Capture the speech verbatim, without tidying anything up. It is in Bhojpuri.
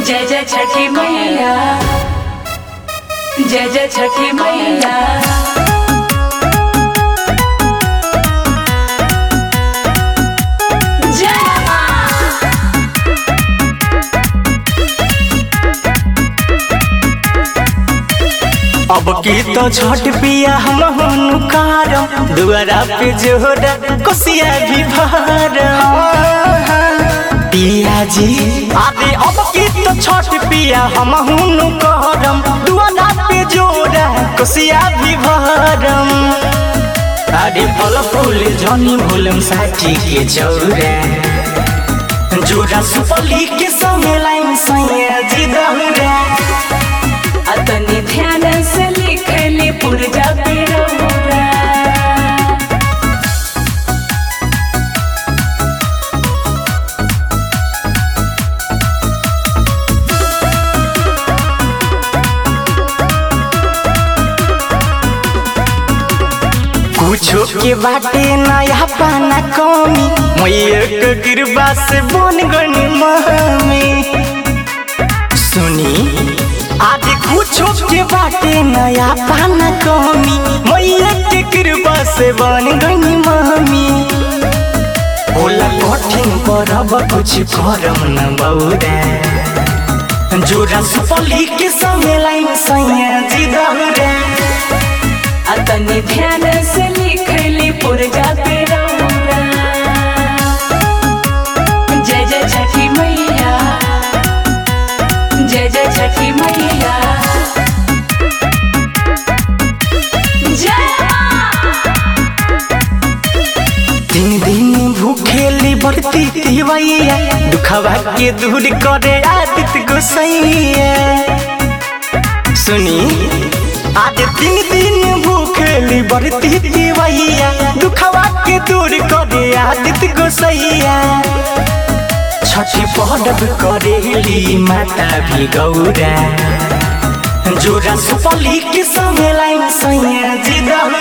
जय जय छठी मैया, जय जय छठी मैया। अब की तो छठ पिया हम हुनकारम दुआरा पे जोड़ा कोसिया भी भरम पिया जी। अरे अब की तो छठ पिया हम हुनकारम दुआरा पे जोड़ा कोसिया भी भरम। अरे फल फूल जनी भूलम साठी के चौरा जोड़ा सुपली के समय लाइन सैया जी दहुरा। अतनी ध्यान से लिखले पुरजा पे रहुरा। कुछो के बाटे नया पाना कमी मैया के कृपा से बन गनी मम्मी सुनी। आज कुछो के बाटे नया पाना कमी मैया के कृपा से बन गनी मम्मी। बोला कठिन परब कुछ करम न बौरा जोड़ा सुपली के समय लाइन सैया जी दहुरा। अतनी ध्यान से लिखले पुरजा पे रहुरा। जय जय छठी मैया, जय जय छठी मैया। तीन दिन भूखेली बरती तिवैया दुखवा के दूर करे आदित्य गोसैया सुनी। आज तीन दिन भूखेली बरती तिवैया दुखवा के दूर करे आदित्य गोसैया। छठी पर्व करेली माता भी गौरा जोड़ा सुपली के समय लाइन सैया जी दहुरा।